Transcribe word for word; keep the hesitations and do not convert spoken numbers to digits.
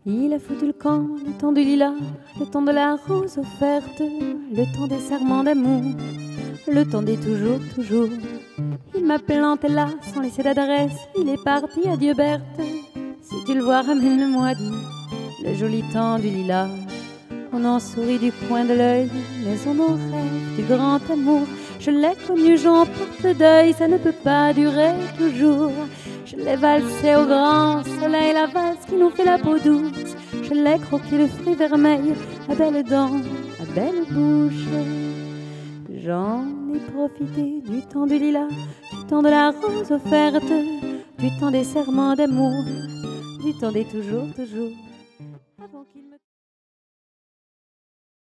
Il a foutu le camp, le temps du lilas, le temps de la rose offerte, le temps des serments d'amour, le temps des toujours, toujours. Il m'a planté là, sans laisser d'adresse, il est parti, adieu Berthe. Si tu le vois, ramène-le-moi, dit le joli temps du lilas. On en sourit du coin de l'œil, mais on en rêve du grand amour. Je l'ai connu, j'en porte le deuil, ça ne peut pas durer toujours. Je l'ai valsé au grand soleil, la valse qui nous fait la peau douce. Je l'ai croqué le fruit vermeil, à belles dents, à belle bouche. J'en ai profité du temps du lilas, du temps de la rose offerte, du temps des serments d'amour, du temps des toujours, toujours, avant qu'il